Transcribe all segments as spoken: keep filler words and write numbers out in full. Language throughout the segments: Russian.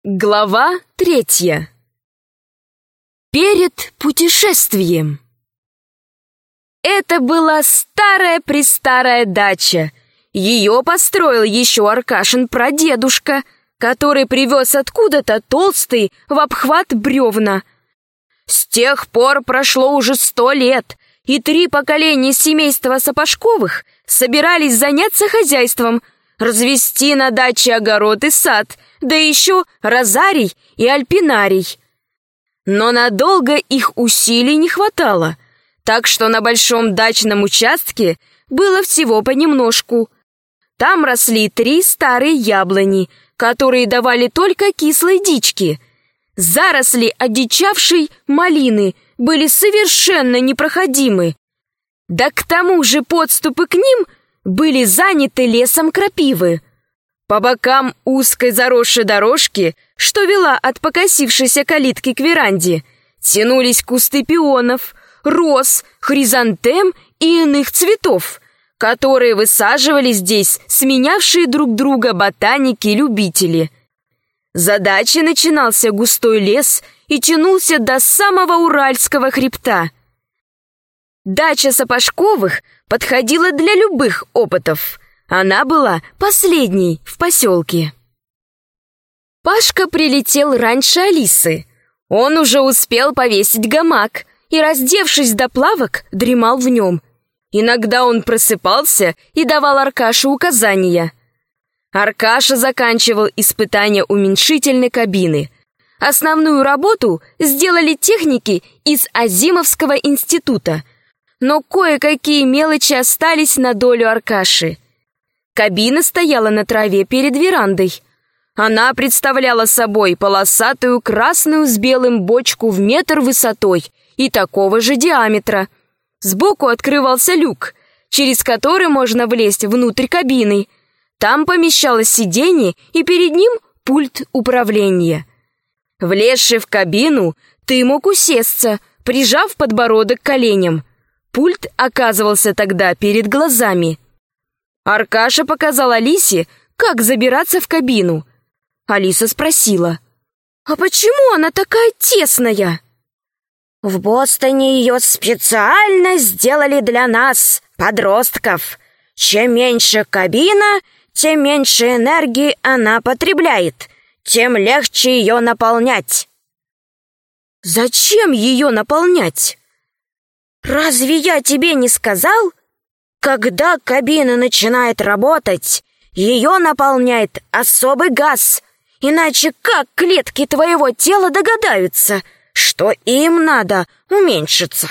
Глава третья. Перед путешествием. Это была старая-престарая дача. Ее построил еще Аркашин прадедушка, который привез откуда-то толстый в обхват бревна. С тех пор прошло уже сто лет, и три поколения семейства Сапожковых собирались заняться хозяйством, развести на даче огород и сад, да еще розарий и альпинарий. Но надолго их усилий не хватало, так что на большом дачном участке было всего понемножку. Там росли три старые яблони, которые давали только кислой дички. Заросли одичавшей малины были совершенно непроходимы. Да к тому же подступы к ним были заняты лесом крапивы. По бокам узкой заросшей дорожки, что вела от покосившейся калитки к веранде, тянулись кусты пионов, роз, хризантем и иных цветов, которые высаживали здесь сменявшие друг друга ботаники-любители. За дачей начинался густой лес и тянулся до самого Уральского хребта. Дача Сапожковых подходила для любых опытов. Она была последней в поселке. Пашка прилетел раньше Алисы. Он уже успел повесить гамак и, раздевшись до плавок, дремал в нем. Иногда он просыпался и давал Аркаше указания. Аркаша заканчивал испытания уменьшительной кабины. Основную работу сделали техники из Азимовского института, но кое-какие мелочи остались на долю Аркаши. Кабина стояла на траве перед верандой. Она представляла собой полосатую красную с белым бочку в метр высотой и такого же диаметра. Сбоку открывался люк, через который можно влезть внутрь кабины. Там помещалось сиденье, и перед ним пульт управления. Влезши в кабину, ты мог усесться, прижав подбородок к коленям. Пульт оказывался тогда перед глазами. Аркаша показал Алисе, как забираться в кабину. Алиса спросила: «А почему она такая тесная?» «В Бостоне ее специально сделали для нас, подростков. Чем меньше кабина, тем меньше энергии она потребляет, тем легче ее наполнять». «Зачем ее наполнять?» «Разве я тебе не сказал? Когда кабина начинает работать, ее наполняет особый газ, иначе как клетки твоего тела догадаются, что им надо уменьшиться?»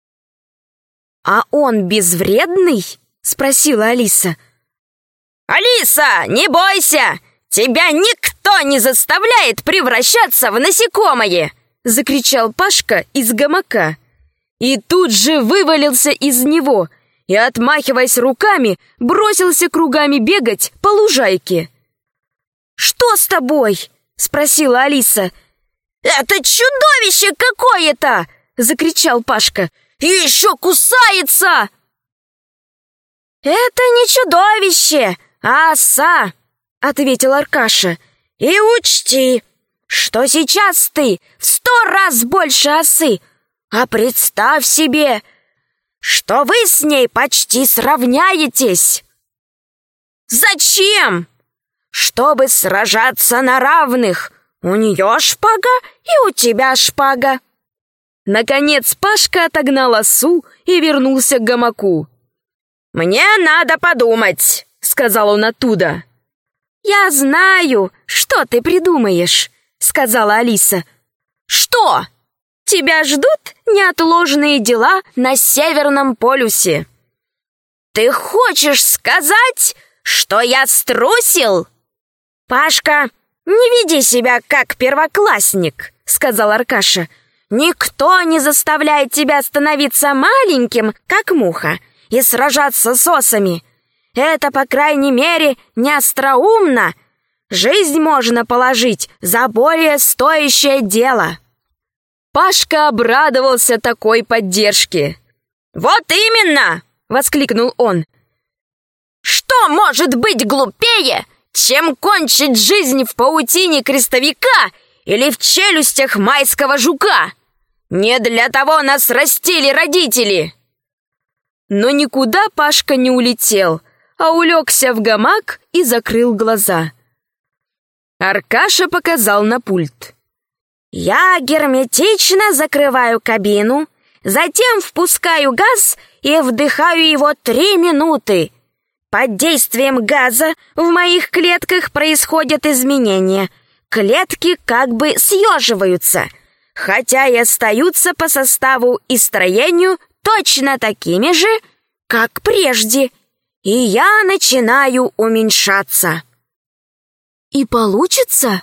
«А он безвредный?» — спросила Алиса. «Алиса, не бойся! Тебя никто не заставляет превращаться в насекомое!» — закричал Пашка из гамака. И тут же вывалился из него и, отмахиваясь руками, бросился кругами бегать по лужайке. «Что с тобой?» — спросила Алиса. «Это чудовище какое-то!» — закричал Пашка. «И еще кусается!» «Это не чудовище, а оса!» — ответил Аркаша. «И учти, что сейчас ты в сто раз больше осы, а представь себе, что вы с ней почти сравняетесь». «Зачем?» «Чтобы сражаться на равных. У нее шпага, и у тебя шпага». Наконец Пашка отогнал осу и вернулся к гамаку. «Мне надо подумать», — сказал он оттуда. «Я знаю, что ты придумаешь», — сказала Алиса. «Что?» «Тебя ждут неотложные дела на Северном полюсе». «Ты хочешь сказать, что я струсил?» «Пашка, не веди себя как первоклассник», — сказал Аркаша. «Никто не заставляет тебя становиться маленьким, как муха, и сражаться с осами. Это, по крайней мере, не остроумно. Жизнь можно положить за более стоящее дело». Пашка обрадовался такой поддержке. «Вот именно!» — воскликнул он. «Что может быть глупее, чем кончить жизнь в паутине крестовика или в челюстях майского жука. Не для того нас растили родители!» Но никуда Пашка не улетел, а улегся в гамак и закрыл глаза. Аркаша показал на пульт. «Я герметично закрываю кабину, затем впускаю газ и вдыхаю его три минуты. Под действием газа в моих клетках происходят изменения. Клетки как бы съеживаются, хотя и остаются по составу и строению точно такими же, как прежде, и я начинаю уменьшаться». «И получится?»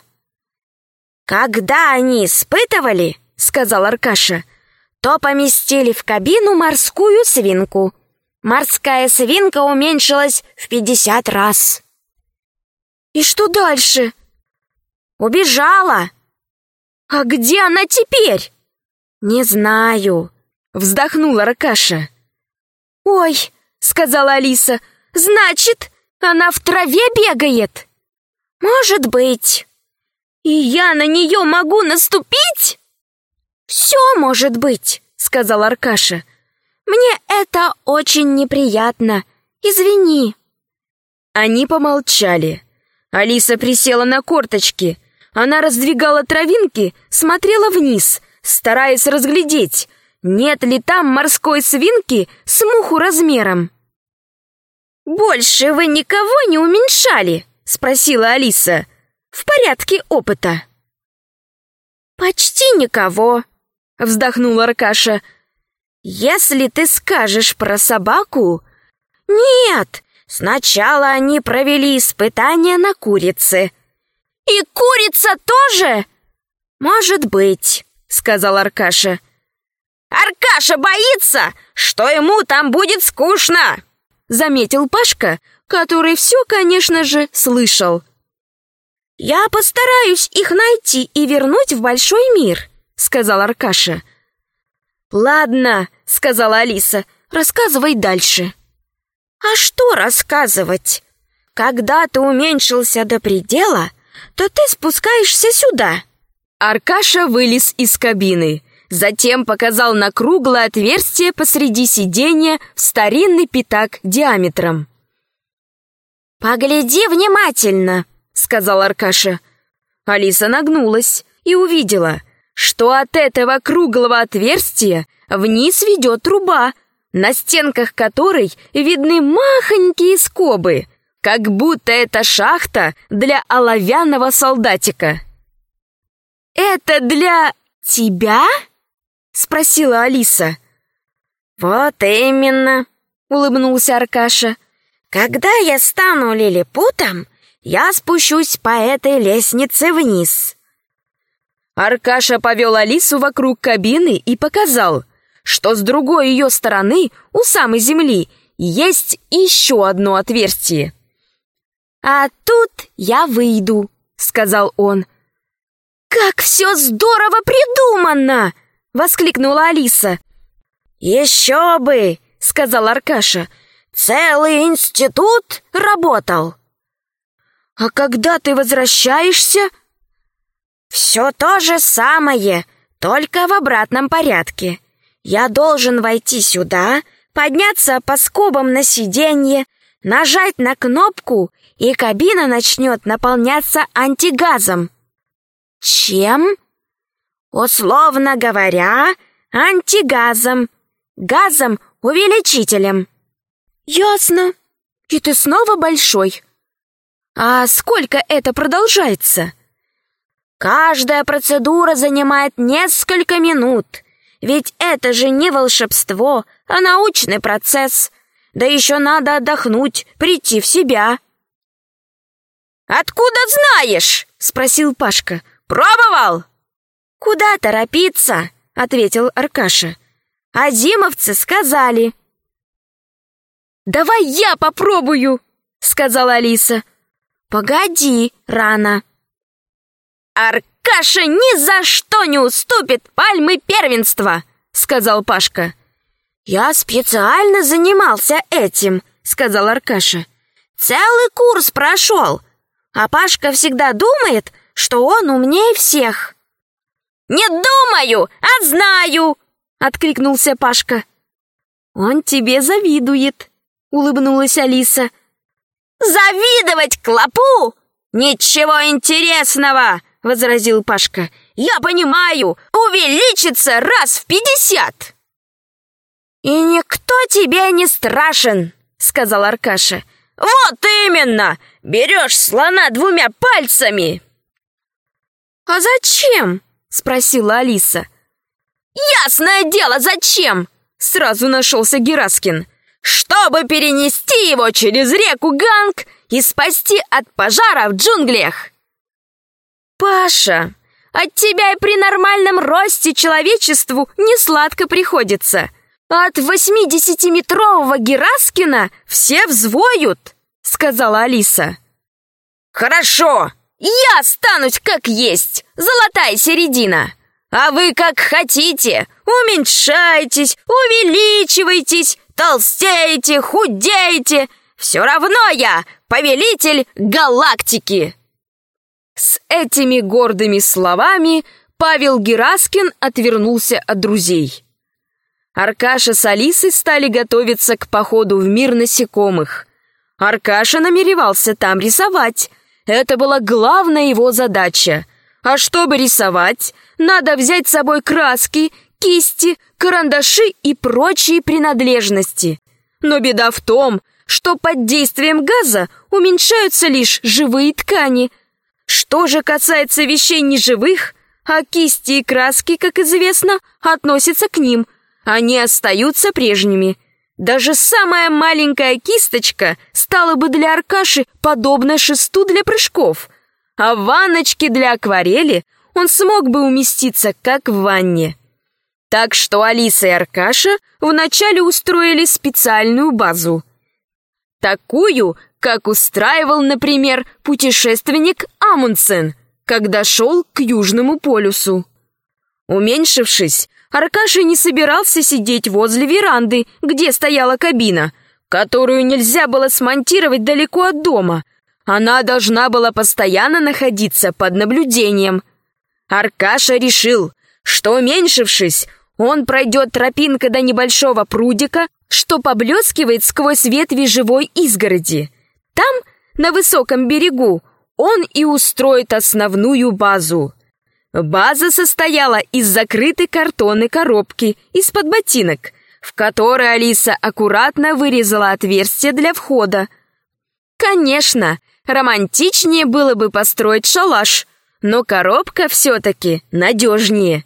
«Когда они испытывали, — сказал Аркаша, — то поместили в кабину морскую свинку. Морская свинка уменьшилась в пятьдесят раз». «И что дальше?» «Убежала». «А где она теперь?» «Не знаю», — вздохнула Аркаша. «Ой, — сказала Алиса, — значит, она в траве бегает?» «Может быть». «И я на нее могу наступить?» «Все может быть», — сказал Аркаша. «Мне это очень неприятно. Извини». Они помолчали. Алиса присела на корточки. Она раздвигала травинки, смотрела вниз, стараясь разглядеть, нет ли там морской свинки с муху размером. «Больше вы никого не уменьшали?» — спросила Алиса. «В порядке опыта». «Почти никого», — вздохнул Аркаша. «Если ты скажешь про собаку...» «Нет, сначала они провели испытания на курице». «И курица тоже?» «Может быть», — сказал Аркаша. «Аркаша боится, что ему там будет скучно», — заметил Пашка, который все, конечно же, слышал. «Я постараюсь их найти и вернуть в большой мир», — сказал Аркаша. «Ладно», — сказала Алиса, — «рассказывай дальше». «А что рассказывать? Когда ты уменьшился до предела, то ты спускаешься сюда». Аркаша вылез из кабины, затем показал на круглое отверстие посреди сиденья в старинный пятак диаметром. «Погляди внимательно», — сказал Аркаша. Алиса нагнулась и увидела, что от этого круглого отверстия вниз ведет труба, на стенках которой видны махонькие скобы, как будто это шахта для оловянного солдатика. «Это для тебя?» — спросила Алиса. «Вот именно», — улыбнулся Аркаша. «Когда я стану лилипутом, я спущусь по этой лестнице вниз». Аркаша повел Алису вокруг кабины и показал, что с другой ее стороны, у самой земли, есть еще одно отверстие. «А тут я выйду», — сказал он. «Как все здорово придумано!» — воскликнула Алиса. «Еще бы!» — сказал Аркаша. «Целый институт работал». «А когда ты возвращаешься?» «Все то же самое, только в обратном порядке. Я должен войти сюда, подняться по скобам на сиденье, нажать на кнопку, и кабина начнет наполняться антигазом». «Чем?» «Условно говоря, антигазом, газом-увеличителем». «Ясно. И ты снова большой. А сколько это продолжается?» «Каждая процедура занимает несколько минут, ведь это же не волшебство, а научный процесс. Да еще надо отдохнуть, прийти в себя». «Откуда знаешь?» — спросил Пашка. «Пробовал?» «Куда торопиться?» — ответил Аркаша. «Азимовцы сказали». «Давай я попробую!» — сказала Алиса. «Погоди, рано». «Аркаша ни за что не уступит пальмы первенства!» — сказал Пашка. «Я специально занимался этим», — сказал Аркаша. «Целый курс прошел. А Пашка всегда думает, что он умнее всех. «Не думаю, а знаю!» — откликнулся Пашка. «Он тебе завидует», — улыбнулась Алиса. «Завидовать клопу? Ничего интересного!» — возразил Пашка. «Я понимаю, увеличится раз в пятьдесят!» «И никто тебе не страшен!» — сказал Аркаша. «Вот именно! Берешь слона двумя пальцами!» «А зачем?» — спросила Алиса. «Ясное дело, зачем?» — сразу нашелся Гераскин. «Чтобы перенести его через реку Ганг и спасти от пожара в джунглях!» «Паша, от тебя и при нормальном росте человечеству не сладко приходится. От восьмидесятиметрового Гераскина все взвоют», — сказала Алиса. «Хорошо, я останусь как есть, золотая середина. А вы как хотите, уменьшайтесь, увеличивайтесь, толстеете, худеете. Все равно я повелитель галактики». С этими гордыми словами Павел Гераскин отвернулся от друзей. Аркаша с Алисой стали готовиться к походу в мир насекомых. Аркаша намеревался там рисовать. Это была главная его задача. А чтобы рисовать, надо взять с собой краски, кисти, карандаши и прочие принадлежности. Но беда в том, что под действием газа уменьшаются лишь живые ткани. Что же касается вещей неживых, а кисти и краски, как известно, относятся к ним, они остаются прежними. Даже самая маленькая кисточка стала бы для Аркаши подобна шесту для прыжков, а в ванночке для акварели он смог бы уместиться, как в ванне. Так что Алиса и Аркаша вначале устроили специальную базу. Такую, как устраивал, например, путешественник Амундсен, когда шел к Южному полюсу. Уменьшившись, Аркаша не собирался сидеть возле веранды, где стояла кабина, которую нельзя было смонтировать далеко от дома. Она должна была постоянно находиться под наблюдением. Аркаша решил, что, уменьшившись, он пройдет тропинкой до небольшого прудика, что поблескивает сквозь ветви живой изгороди. Там, на высоком берегу, он и устроит основную базу. База состояла из закрытой картонной коробки из-под ботинок, в которой Алиса аккуратно вырезала отверстие для входа. Конечно, романтичнее было бы построить шалаш, но коробка все-таки надежнее.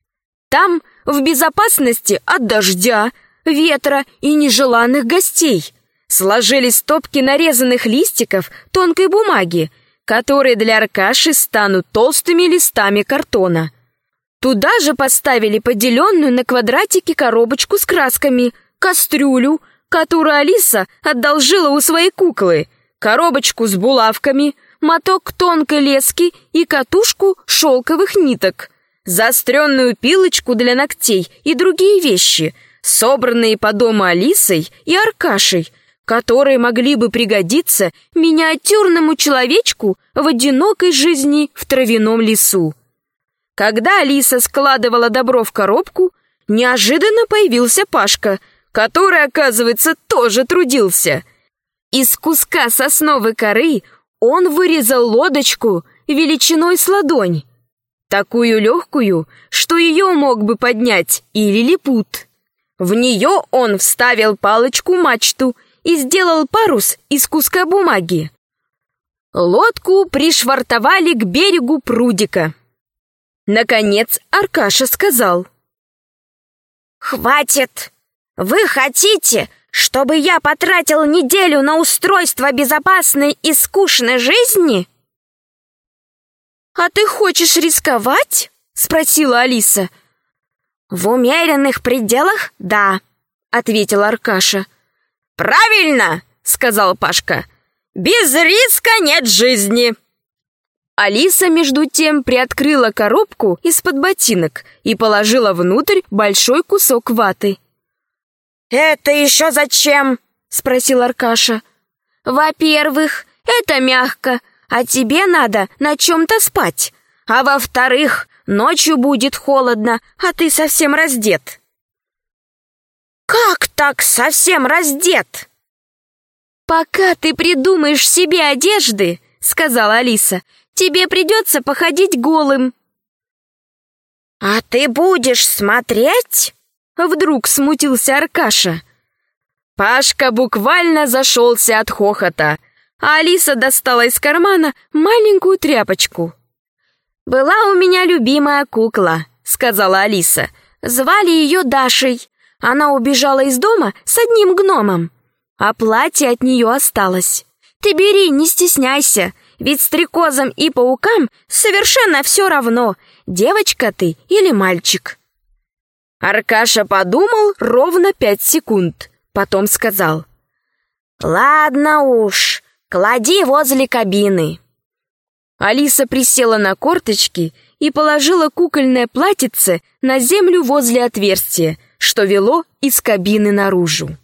Там в безопасности от дождя, ветра и нежеланных гостей сложили стопки нарезанных листиков тонкой бумаги, которые для Аркаши станут толстыми листами картона. Туда же поставили поделенную на квадратики коробочку с красками, кастрюлю, которую Алиса одолжила у своей куклы, коробочку с булавками, моток тонкой лески и катушку шелковых ниток, заостренную пилочку для ногтей и другие вещи, собранные по дому Алисой и Аркашей, которые могли бы пригодиться миниатюрному человечку в одинокой жизни в травяном лесу. Когда Алиса складывала добро в коробку, неожиданно появился Пашка, который, оказывается, тоже трудился. Из куска сосновой коры он вырезал лодочку величиной с ладонь, такую легкую, что ее мог бы поднять и лилипут. В нее он вставил палочку-мачту и сделал парус из куска бумаги. Лодку пришвартовали к берегу прудика. Наконец Аркаша сказал: «Хватит! Вы хотите, чтобы я потратил неделю на устройство безопасной и скучной жизни?» «А ты хочешь рисковать?» — спросила Алиса. «В умеренных пределах, да», — ответил Аркаша. «Правильно!» — сказал Пашка. «Без риска нет жизни!» Алиса, между тем, приоткрыла коробку из-под ботинок и положила внутрь большой кусок ваты. «Это еще зачем?» — спросил Аркаша. «Во-первых, это мягко, а тебе надо на чем-то спать. А во-вторых, ночью будет холодно, а ты совсем раздет». «Как так совсем раздет?» «Пока ты придумаешь себе одежды, — сказала Алиса, — тебе придется походить голым». «А ты будешь смотреть?» Вдруг смутился Аркаша. Пашка буквально зашелся от хохота, а Алиса достала из кармана маленькую тряпочку. «Была у меня любимая кукла», — сказала Алиса. «Звали ее Дашей. Она убежала из дома с одним гномом, а платье от нее осталось. Ты бери, не стесняйся, ведь стрекозам и паукам совершенно все равно, девочка ты или мальчик». Аркаша подумал ровно пять секунд, потом сказал: «Ладно уж, клади возле кабины». Алиса присела на корточки и положила кукольное платьице на землю возле отверстия, что вело из кабины наружу.